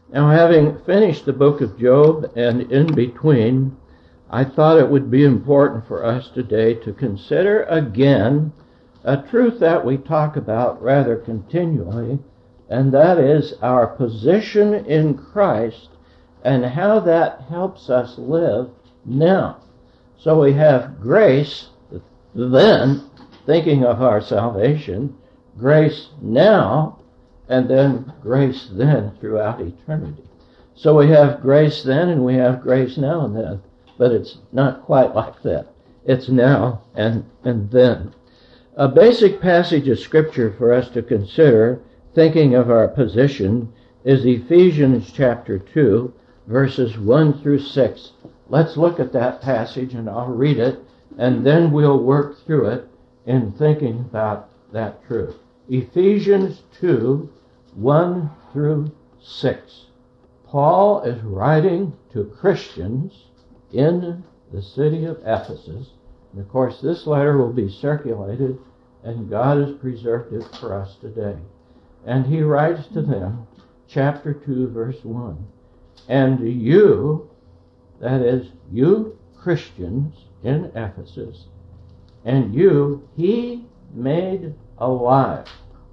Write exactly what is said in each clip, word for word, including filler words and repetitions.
Now, having finished the book of Job and in between, I thought it would be important for us today to consider again a truth that we talk about rather continually, and that is our position in Christ and how that helps us live now. So we have grace then, thinking of our salvation, grace now, and then grace then throughout eternity. So we have grace then and we have grace now and then, but it's not quite like that. It's now and, and then. A basic passage of Scripture for us to consider, thinking of our position, is Ephesians chapter two, verses one through six. Let's look at that passage and I'll read it, and then we'll work through it in thinking about that truth. Ephesians two, one through six. Paul is writing to Christians in the city of Ephesus. And of course, this letter will be circulated, and God has preserved it for us today. And he writes to them, chapter two, verse one. And you, that is, you Christians in Ephesus, and you he made alive.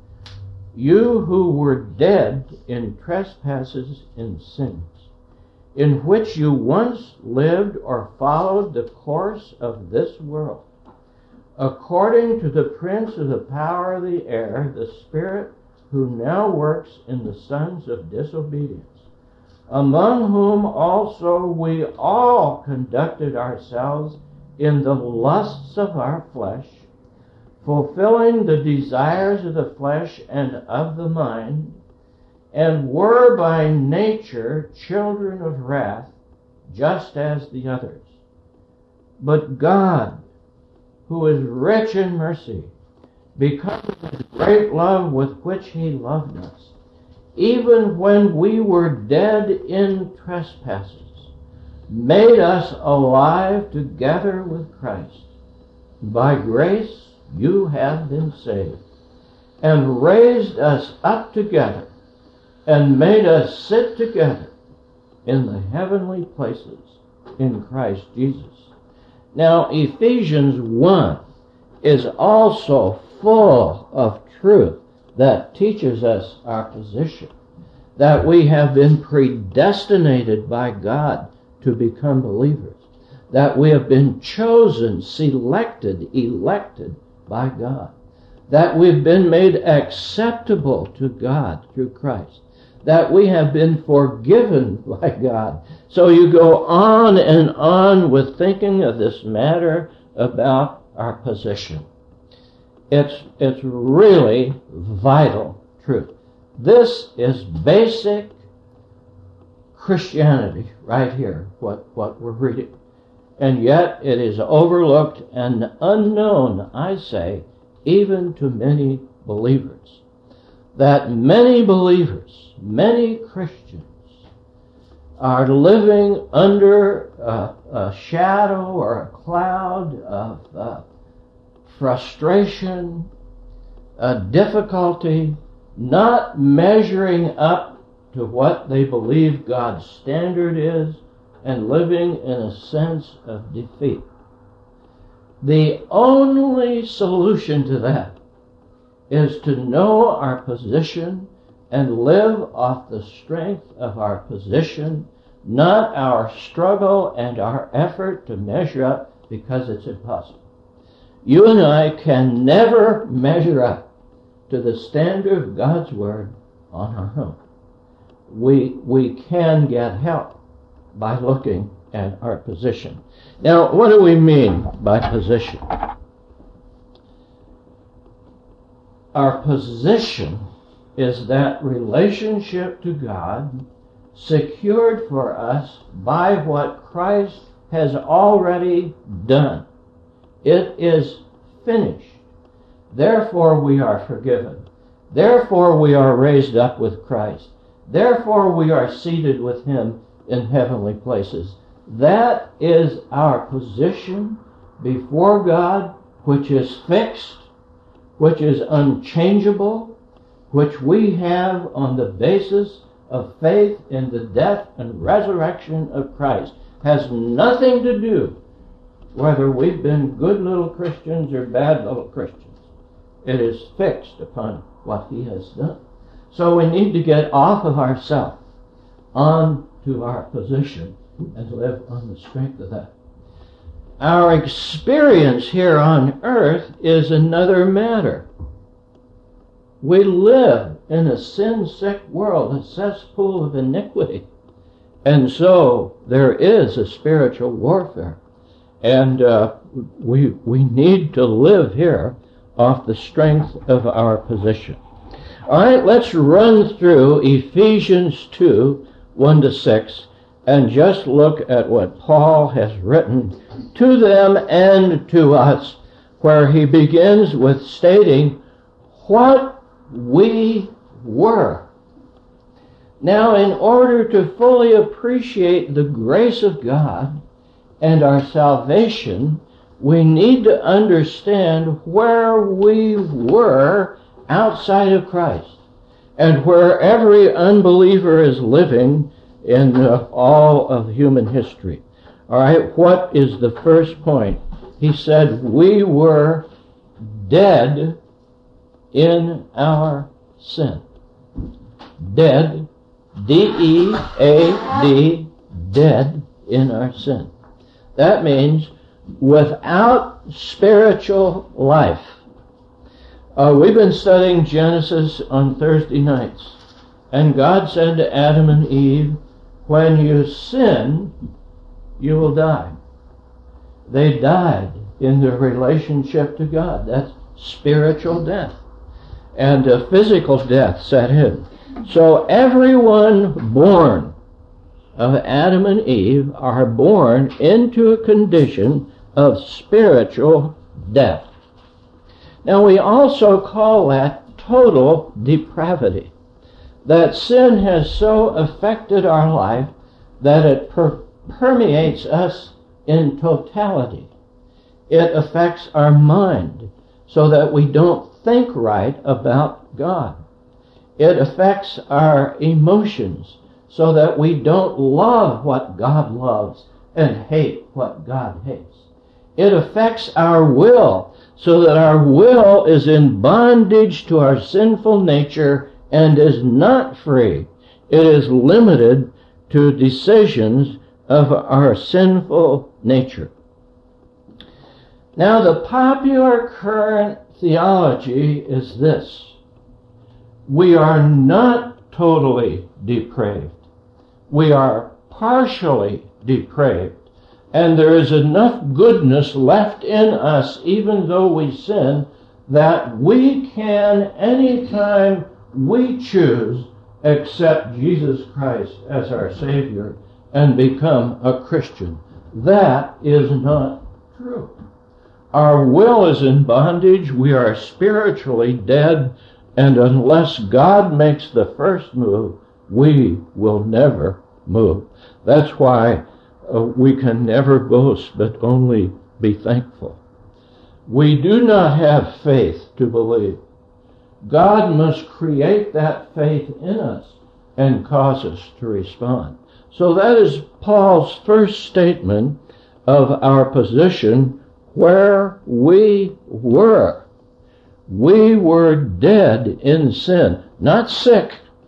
You who were dead in trespasses and sins, in which you once lived or followed the course of this world, according to the prince of the power of the air, the spirit who now works in the sons of disobedience, among whom also we all conducted ourselves in the lusts of our flesh, fulfilling the desires of the flesh and of the mind, and were by nature children of wrath, just as the others. But God, who is rich in mercy, because of his great love with which he loved us, even when we were dead in trespasses, made us alive together with Christ. By grace you have been saved, and raised us up together, and made us sit together in the heavenly places in Christ Jesus. Now, Ephesians one is also full of truth that teaches us our position, that we have been predestinated by God to become believers, that we have been chosen, selected, elected by God, that we've been made acceptable to God through Christ, that we have been forgiven by God. So you go on and on with thinking of this matter about our position. It's, it's really vital truth. This is basic Christianity right here, what, what we're reading. And yet it is overlooked and unknown, I say, even to many believers. That many believers, many Christians, are living under a, a shadow or a cloud of uh, frustration, a difficulty, not measuring up to what they believe God's standard is, and living in a sense of defeat. The only solution to that is to know our position and live off the strength of our position, not our struggle and our effort to measure up, because it's impossible. You and I can never measure up to the standard of God's Word on our own. We, we can get help by looking at our position. Now, what do we mean by position? Our position is that relationship to God secured for us by what Christ has already done. It is finished. Therefore we are forgiven. Therefore we are raised up with Christ. Therefore we are seated with him in heavenly places. That is our position before God, which is fixed, which is unchangeable, which we have on the basis of faith in the death and resurrection of Christ. Has nothing to do whether we've been good little Christians or bad little Christians. It is fixed upon what he has done. So we need to get off of ourselves on to our position and live on the strength of that. Our experience here on earth is another matter. We live in a sin-sick world, a cesspool of iniquity. And so there is a spiritual warfare. And uh, we, we need to live here off the strength of our position. All right, let's run through Ephesians two, one to six, and just look at what Paul has written to them and to us, where he begins with stating what we were. Now, in order to fully appreciate the grace of God and our salvation, we need to understand where we were outside of Christ, and where every unbeliever is living in uh, all of human history. All right, what is the first point? He said, we were dead in our sin. Dead, D E A D, dead in our sin. That means without spiritual life. Uh, we've been studying Genesis on Thursday nights, and God said to Adam and Eve, when you sin, you will die. They died in their relationship to God. That's spiritual death. And uh, physical death set in. So everyone born of Adam and Eve are born into a condition of spiritual death. Now we also call that total depravity. That sin has so affected our life that it per- permeates us in totality. It affects our mind so that we don't think right about God. It affects our emotions so that we don't love what God loves and hate what God hates. It affects our will so that our will is in bondage to our sinful nature and is not free. It is limited to decisions of our sinful nature. Now, the popular current theology is this: we are not totally depraved. We are partially depraved. And there is enough goodness left in us, even though we sin, that we can, anytime we choose, accept Jesus Christ as our Savior and become a Christian. That is not true. Our will is in bondage. We are spiritually dead. And unless God makes the first move, we will never move. That's why uh, we can never boast, but only be thankful. We do not have faith to believe. God must create that faith in us and cause us to respond. So that is Paul's first statement of our position, where we were. We were dead in sin, not sick,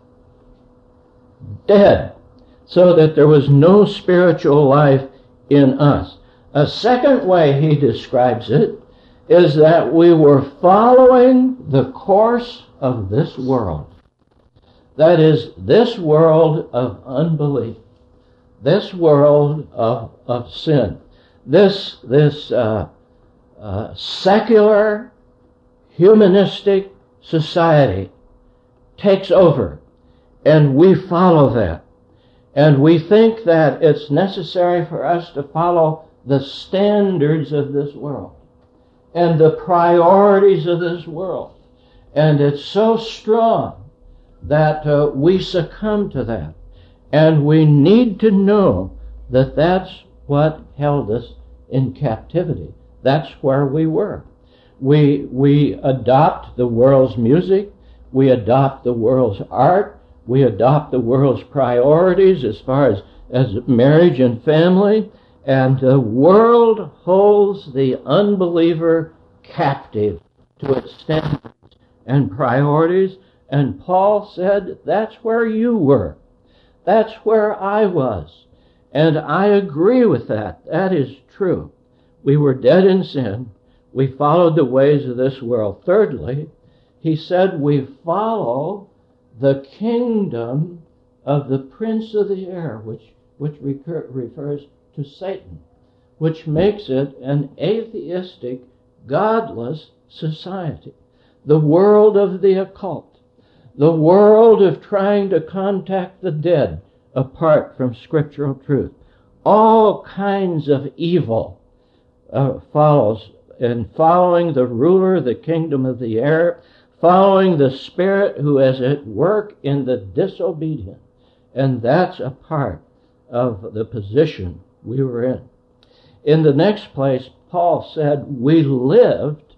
dead, so that there was no spiritual life in us. A second way he describes it is that we were following the course of this world. That is, this world of unbelief, this world of, of sin, this, this uh, uh, secular, humanistic society takes over, and we follow that. And we think that it's necessary for us to follow the standards of this world and the priorities of this world. And it's so strong that uh, we succumb to that. And we need to know that that's what held us in captivity. That's where we were. We, we adopt the world's music. We adopt the world's art. We adopt the world's priorities as far as, as marriage and family, and the world holds the unbeliever captive to its standards and priorities. And Paul said, that's where you were. That's where I was. And I agree with that. That is true. We were dead in sin. We followed the ways of this world. Thirdly, he said we follow the kingdom of the prince of the air, which, which recur, refers to Satan, which makes it an atheistic, godless society. The world of the occult. The world of trying to contact the dead apart from scriptural truth. All kinds of evil uh, follows, and following the ruler of the kingdom of the air, following the spirit who is at work in the disobedient. And that's a part of the position we were in. In the next place, Paul said we lived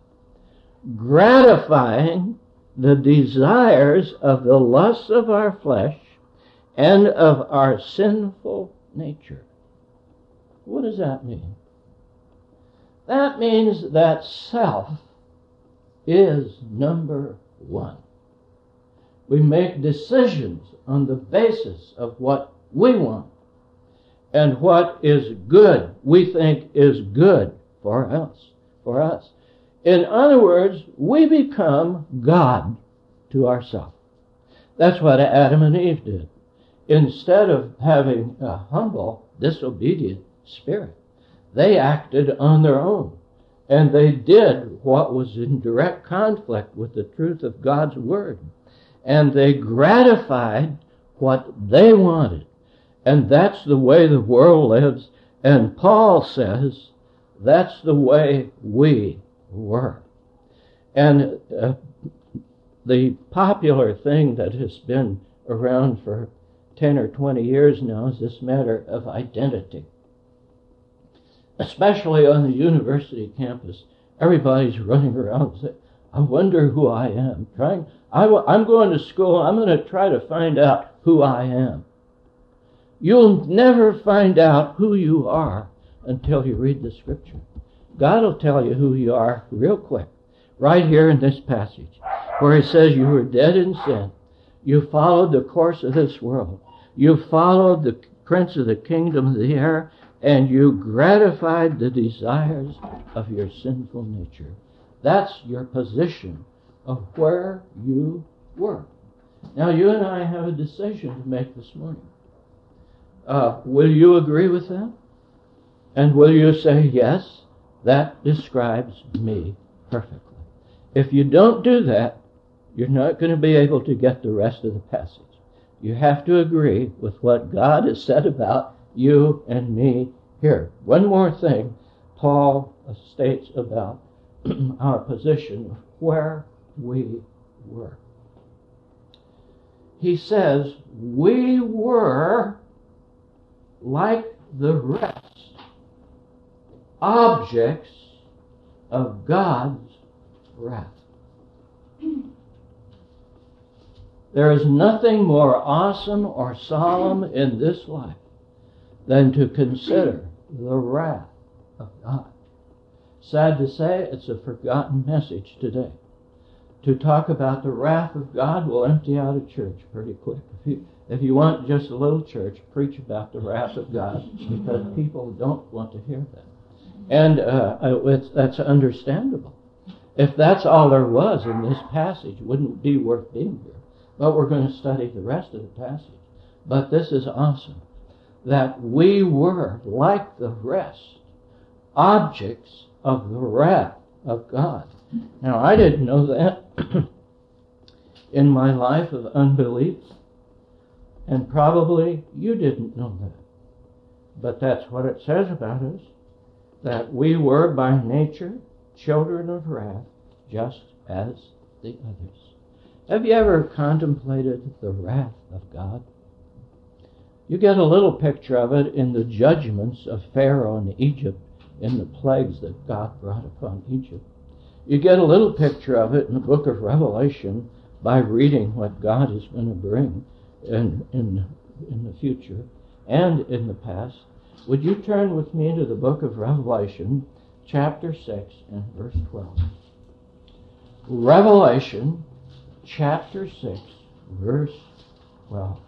gratifying the desires of the lusts of our flesh and of our sinful nature. What does that mean? That means that self is number one. We make decisions on the basis of what we want and what is good, we think is good for us. For us. In other words, we become God to ourselves. That's what Adam and Eve did. Instead of having a humble, disobedient spirit, they acted on their own. And they did what was in direct conflict with the truth of God's Word. And they gratified what they wanted. And that's the way the world lives. And Paul says that's the way we were. And uh, the popular thing that has been around for ten or twenty years now is this matter of identity. Especially on the university campus, everybody's running around and saying, I wonder who I am. Trying, I, I'm going to school, I'm going to try to find out who I am. You'll never find out who you are until you read the Scripture. God will tell you who you are real quick, right here in this passage, where he says you were dead in sin. You followed the course of this world. You followed the prince of the kingdom of the air, and you gratified the desires of your sinful nature. That's your position of where you were. Now, you and I have a decision to make this morning. Uh, will you agree with that? And will you say, yes, that describes me perfectly? If you don't do that, you're not going to be able to get the rest of the passage. You have to agree with what God has said about you and me here. One more thing Paul states about our position, where we were. He says, we were like the rest, objects of God's wrath. There is nothing more awesome or solemn in this life than to consider the wrath of God. Sad to say, it's a forgotten message today. To talk about the wrath of God will empty out a church pretty quick. If you, if you want just a little church, preach about the wrath of God, because people don't want to hear that. And uh, it's, that's understandable. If that's all there was in this passage, it wouldn't be worth being here. But we're going to study the rest of the passage. But this is awesome. That we were, like the rest, objects of the wrath of God. Now, I didn't know that in my life of unbelief. And probably you didn't know that. But that's what it says about us. That we were by nature children of wrath, just as the others. Have you ever contemplated the wrath of God? You get a little picture of it in the judgments of Pharaoh and Egypt, in the plagues that God brought upon Egypt. You get a little picture of it in the book of Revelation by reading what God is going to bring in, in, in the future and in the past. Would you turn with me to the book of Revelation, chapter six and verse twelve. Revelation, chapter six, verse twelve.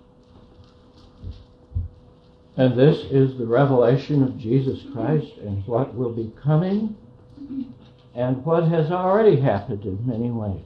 And this is the revelation of Jesus Christ and what will be coming and what has already happened in many ways.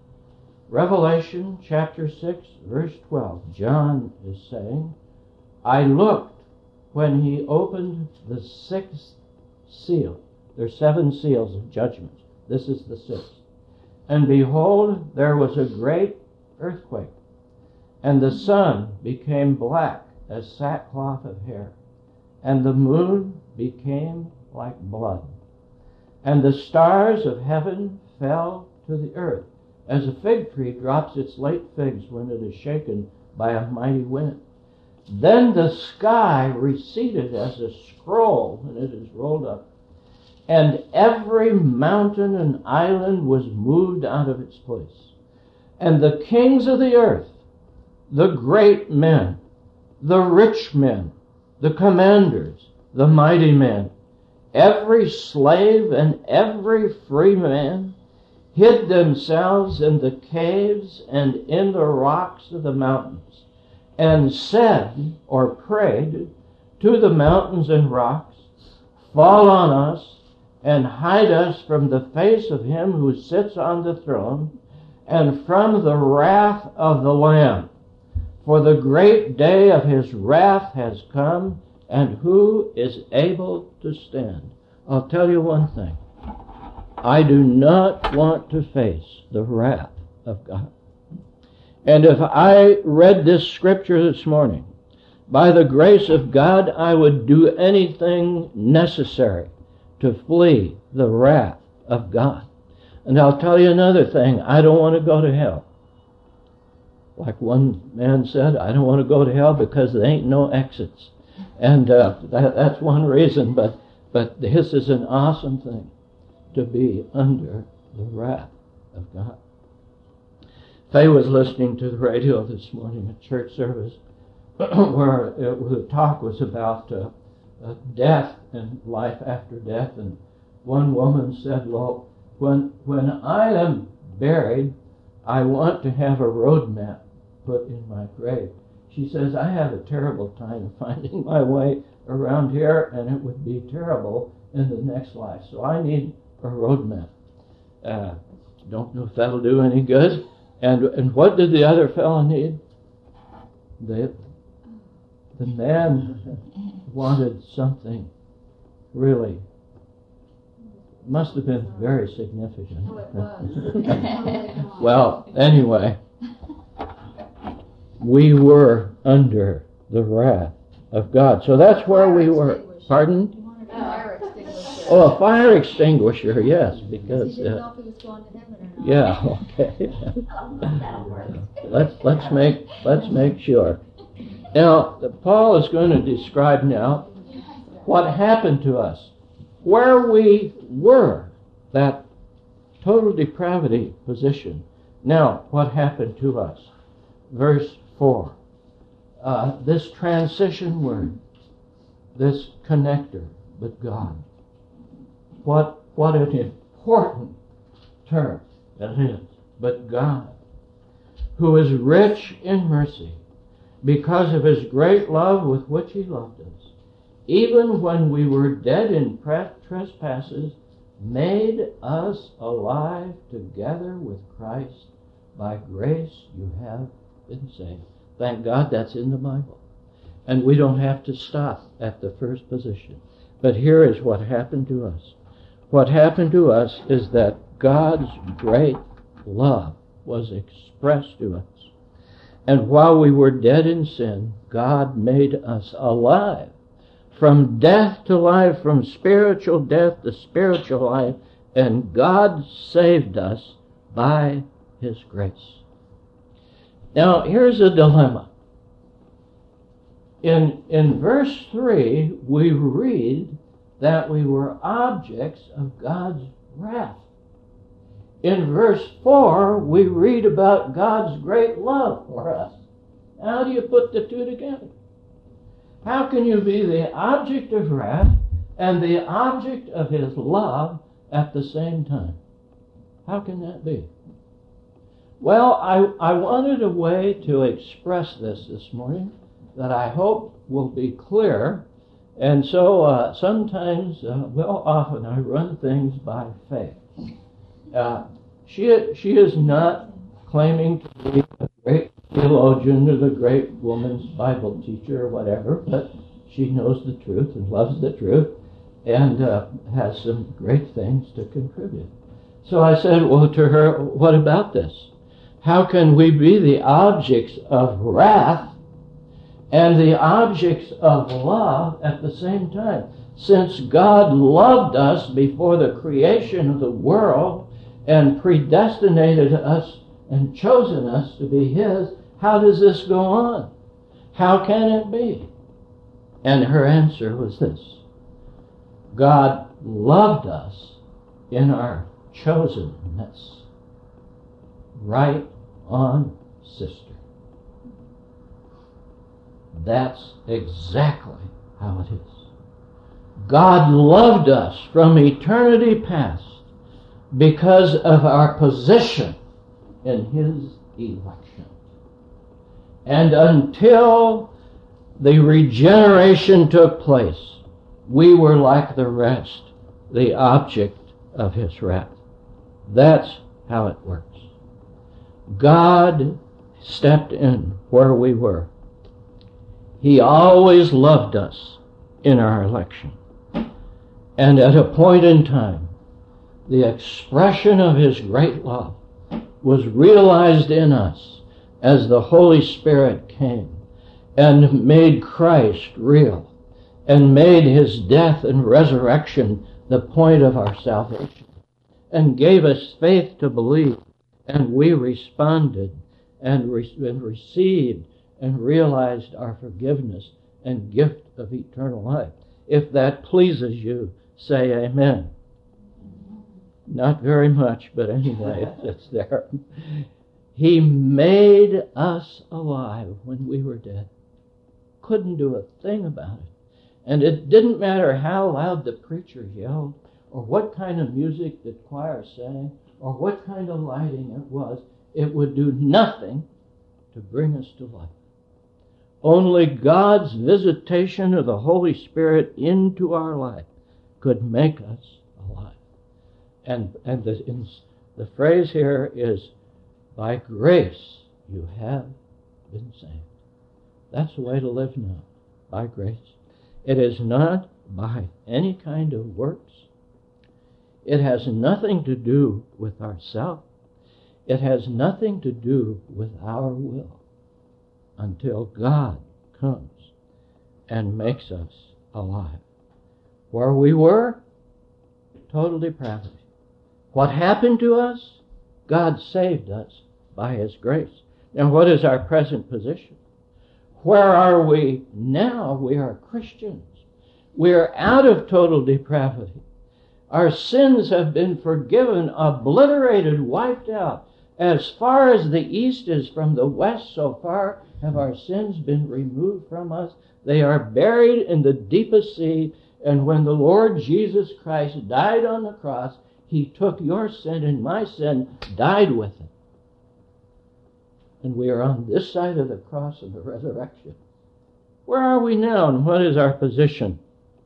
Revelation chapter six, verse twelve. John is saying, I looked when he opened the sixth seal. There are seven seals of judgment. This is the sixth. And behold, there was a great earthquake, and the sun became black as sackcloth of hair, and the moon became like blood, and the stars of heaven fell to the earth, as a fig tree drops its late figs when it is shaken by a mighty wind. Then the sky receded as a scroll when it is rolled up, and every mountain and island was moved out of its place. And the kings of the earth, the great men, the rich men, the commanders, the mighty men, every slave and every free man, hid themselves in the caves and in the rocks of the mountains, and said or prayed to the mountains and rocks, fall on us and hide us from the face of him who sits on the throne and from the wrath of the Lamb. For the great day of his wrath has come, and who is able to stand? I'll tell you one thing. I do not want to face the wrath of God. And if I read this scripture this morning, by the grace of God, I would do anything necessary to flee the wrath of God. And I'll tell you another thing. I don't want to go to hell. Like one man said, I don't want to go to hell because there ain't no exits. And uh, that, that's one reason, but, but this is an awesome thing, to be under the wrath of God. Faye was listening to the radio this morning at church service where it, the talk was about uh, uh, death and life after death. And one woman said, well, when, when I am buried, I want to have a road map put in my grave. She says, I have a terrible time finding my way around here, and it would be terrible in the next life. So I need a road map. Uh, don't know if that'll do any good. And and what did the other fellow need? The, the man wanted something really, must have been very significant. Oh, it was. Well, anyway, we were under the wrath of God. So that's where we were. Pardon? A fire extinguisher. Oh, a fire extinguisher, yes, because... He didn't Uh, know if he was going to heaven or not. yeah, okay. That'll work. let's let's make let's make sure. Now, Paul is going to describe now what happened to us, where we were, that total depravity position. Now, what happened to us? Verse four. Uh, this transition word, this connector, but God. What what an important term it is. But God, who is rich in mercy, because of his great love with which he loved us, even when we were dead in trespasses, made us alive together with Christ. By grace you have been saved. Thank God that's in the Bible. And we don't have to stop at the first position. But here is what happened to us. What happened to us is that God's great love was expressed to us. And while we were dead in sin, God made us alive. From death to life, from spiritual death to spiritual life, and God saved us by his grace. Now, here's a dilemma. In, in verse three, we read that we were objects of God's wrath. In verse four, we read about God's great love for us. How do you put the two together? How can you be the object of wrath and the object of his love at the same time? How can that be? Well, I, I wanted a way to express this this morning that I hope will be clear. And so uh, sometimes, uh, well, often I run things by faith. Uh, she, she is not claiming to be a great theologian or the great woman's Bible teacher or whatever, but she knows the truth and loves the truth and uh, has some great things to contribute. So I said, well, to her, what about this? How can we be the objects of wrath and the objects of love at the same time? Since God loved us before the creation of the world and predestinated us and chosen us to be his, how does this go on? How can it be? And her answer was this: God loved us in our chosenness. Right on, sister. That's exactly how it is. God loved us from eternity past because of our position in his election. And until the regeneration took place, we were like the rest, the object of his wrath. That's how it works. God stepped in where we were. He always loved us in our election. And at a point in time, the expression of his great love was realized in us as the Holy Spirit came and made Christ real and made his death and resurrection the point of our salvation and gave us faith to believe. And we responded and, re- and received and realized our forgiveness and gift of eternal life. If that pleases you, say amen. Not very much, but anyway, it's there. He made us alive when we were dead. Couldn't do a thing about it. And it didn't matter how loud the preacher yelled, or what kind of music the choir sang, or what kind of lighting it was. It would do nothing to bring us to life. Only God's visitation of the Holy Spirit into our life could make us alive. And, and the, in, the phrase here is, by grace you have been saved. That's the way to live now, by grace. It is not by any kind of works. It has nothing to do with ourself. It has nothing to do with our will until God comes and makes us alive. Where we were, total depravity. What happened to us? God saved us by his grace. Now, what is our present position? Where are we now? We are Christians. We are out of total depravity. Our sins have been forgiven, obliterated, wiped out. As far as the east is from the west, so far have our sins been removed from us. They are buried in the deepest sea. And when the Lord Jesus Christ died on the cross, he took your sin and my sin, died with it. And we are on this side of the cross of the resurrection. Where are we now, and what is our position?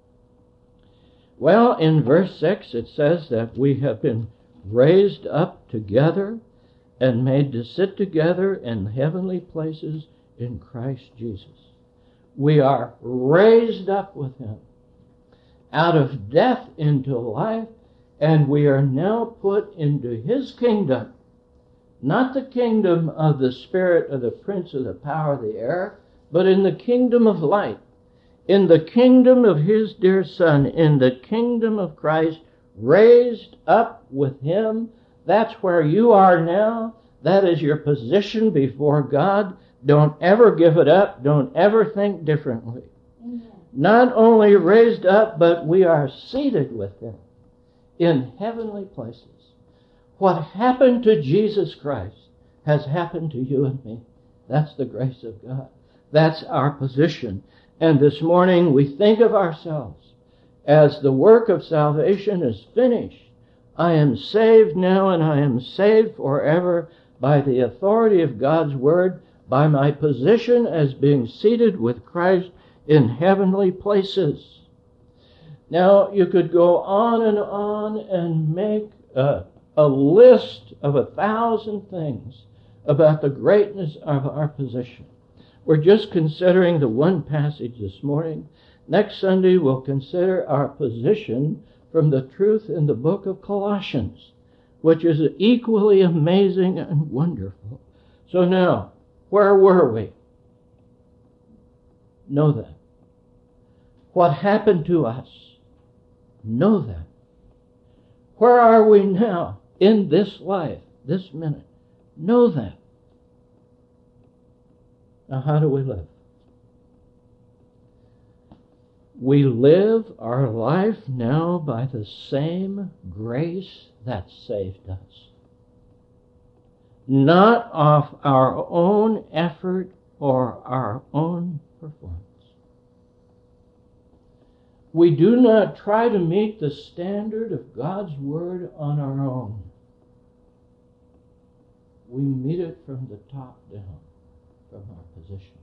Well, in verse six it says that we have been raised up together and made to sit together in heavenly places in Christ Jesus. We are raised up with him out of death into life, and we are now put into his kingdom. Not the kingdom of the spirit of the prince of the power of the air, but in the kingdom of light, in the kingdom of his dear Son, in the kingdom of Christ, raised up with him. That's where you are now. That is your position before God. Don't ever give it up. Don't ever think differently. Amen. Not only raised up, but we are seated with him in heavenly places. What happened to Jesus Christ has happened to you and me. That's the grace of God. That's our position. And this morning we think of ourselves as the work of salvation is finished. I am saved now, and I am saved forever by the authority of God's Word, by my position as being seated with Christ in heavenly places. Now, you could go on and on and make a, a list of a thousand things about the greatness of our position. We're just considering the one passage this morning. Next Sunday, we'll consider our position from the truth in the book of Colossians, which is equally amazing and wonderful. So now, where were we? Know that. What happened to us? Know that. Where are we now in this life, this minute? Know that. Now, how do we live? We live our life now by the same grace that saved us. Not of our own effort or our own performance. We do not try to meet the standard of God's Word on our own. We meet it from the top down, from our position.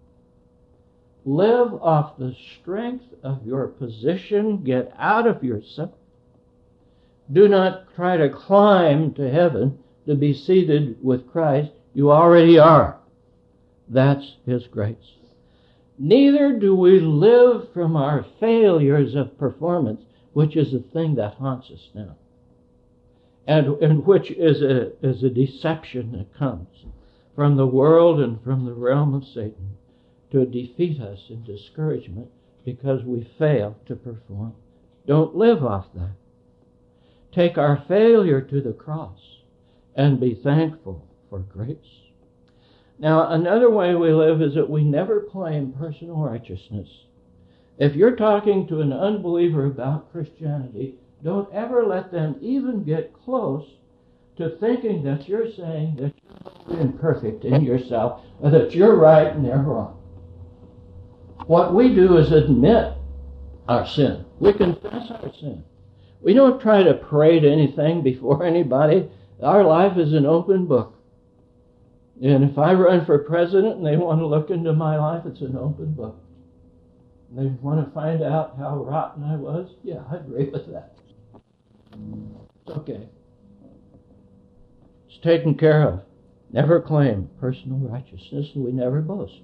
Live off the strength of your position. Get out of yourself. Do not try to climb to heaven to be seated with Christ. You already are. That's His grace. Neither do we live from our failures of performance, which is the thing that haunts us now, and, and which is a, is a deception that comes from the world and from the realm of Satan to defeat us in discouragement because we fail to perform. Don't live off that. Take our failure to the cross and be thankful for grace. Now, another way we live is that we never claim personal righteousness. If you're talking to an unbeliever about Christianity, don't ever let them even get close to thinking that you're saying that you're imperfect in yourself, or that you're right and they're wrong. What we do is admit our sin. We confess our sin. We don't try to parade anything before anybody. Our life is an open book. And if I run for president and they want to look into my life, it's an open book. And they want to find out how rotten I was, yeah, I agree with that. It's okay. It's taken care of. Never claim personal righteousness, and we never boast.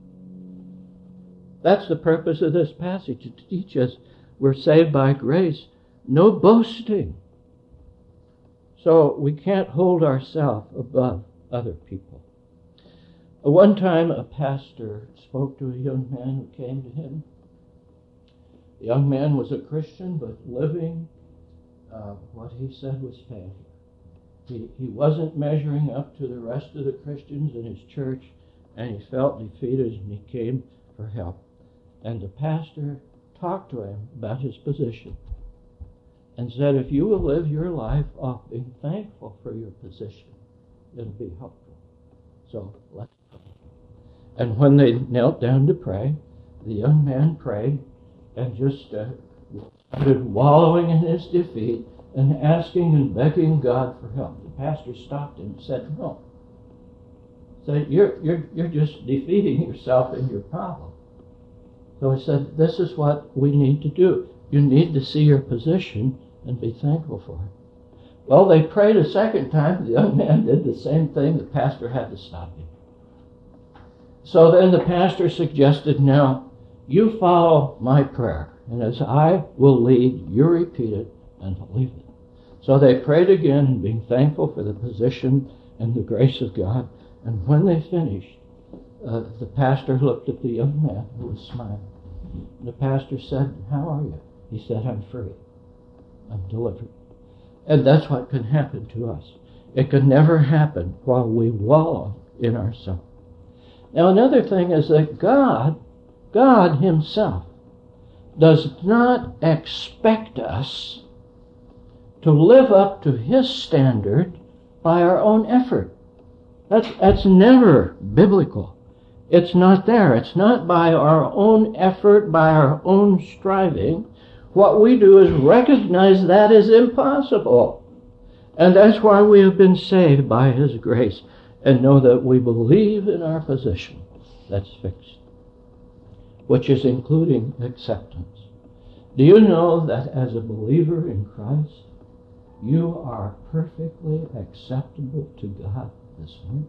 That's the purpose of this passage, to teach us we're saved by grace. No boasting. So we can't hold ourselves above other people. One time a pastor spoke to a young man who came to him. The young man was a Christian, but living uh, what he said was failure. He, he wasn't measuring up to the rest of the Christians in his church, and he felt defeated, and he came for help. And the pastor talked to him about his position and said, if you will live your life off being thankful for your position, it'll be helpful. So let's pray. And when they knelt down to pray, the young man prayed and just uh, started wallowing in his defeat and asking and begging God for help. The pastor stopped him and said, no. Said, you're, you're, you're just defeating yourself in your problem. So he said, this is what we need to do. You need to see your position and be thankful for it. Well, they prayed a second time. The young man did the same thing. The pastor had to stop him. So then the pastor suggested, now, you follow my prayer. And as I will lead, you repeat it and believe it. So they prayed again, and being thankful for the position and the grace of God. And when they finished, uh, the pastor looked at the young man who was smiling. And the pastor said, how are you? He said, I'm free. I'm delivered. And that's what can happen to us. It can never happen while we wallow in ourselves. Now, another thing is that God, God Himself, does not expect us to live up to His standard by our own effort. That's, that's never biblical. It's not there. It's not by our own effort, by our own striving. What we do is recognize that is impossible. And that's why we have been saved by His grace and know that we believe in our position that's fixed, which is including acceptance. Do you know that as a believer in Christ, you are perfectly acceptable to God this morning?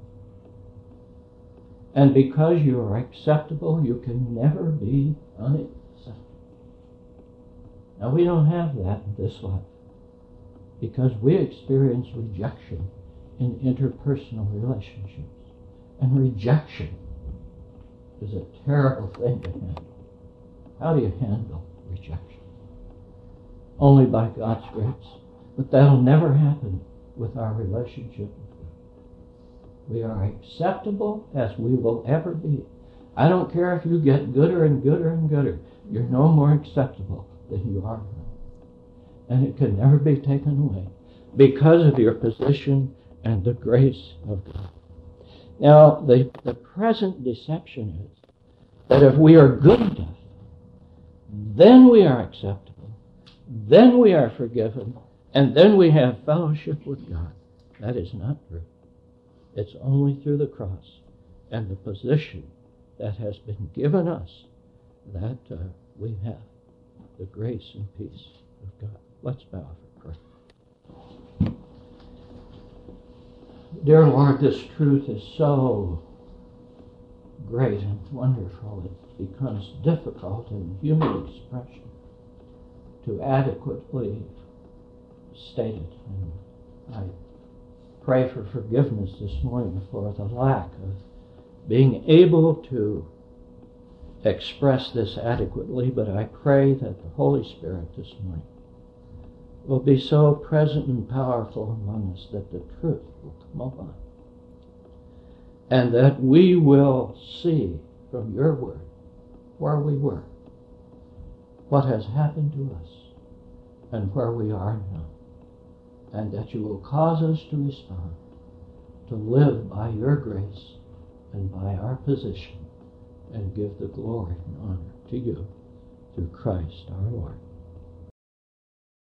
And because you are acceptable, you can never be unacceptable. Now, we don't have that in this life because we experience rejection in interpersonal relationships. And rejection is a terrible thing to handle. How do you handle rejection? Only by God's grace. But that'll never happen with our relationship with God. We are acceptable as we will ever be. I don't care if you get gooder and gooder and gooder. You're no more acceptable than you are now. And it can never be taken away because of your position and the grace of God. Now, the, the present deception is that if we are good enough, then we are acceptable, then we are forgiven, and then we have fellowship with God. That is not true. It's only through the cross and the position that has been given us that uh, we have the grace and peace of God. Let's bow for prayer. Dear Lord, this truth is so great and wonderful it becomes difficult in human expression to adequately state it. And I pray for forgiveness this morning for the lack of being able to express this adequately, but I pray that the Holy Spirit this morning will be so present and powerful among us that the truth will come alive, and that we will see from your word where we were, what has happened to us, and where we are now, and that you will cause us to respond, to live by your grace and by our position, and give the glory and honor to you through Christ our Lord.